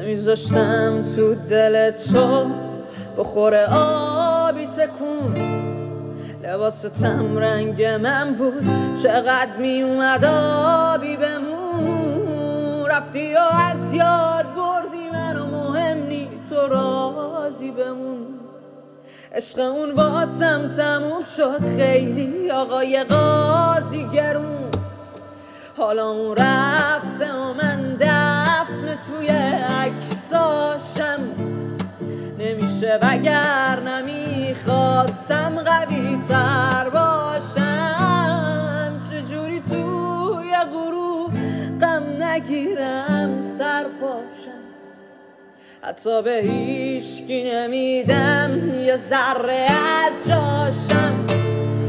نمیذاشتم تو دل تو بخوره آبی تکون. لباستم رنگ من بود، چقدر میومد آبی بمون. رفتی و از یاد بردی منو، مهم نی تو راضی بمون. عشق اون واسم تموم شد خیلی، آقای قاضی گرون. حالا اون رفته و من دفن توی عکساشم. نمیشه وگر نمیخواستم قوی تر باشم. چجوری توی غروب غم نگیرم سر پاشم. حتی به هیچکی نمیدم یه ذره از جاشم.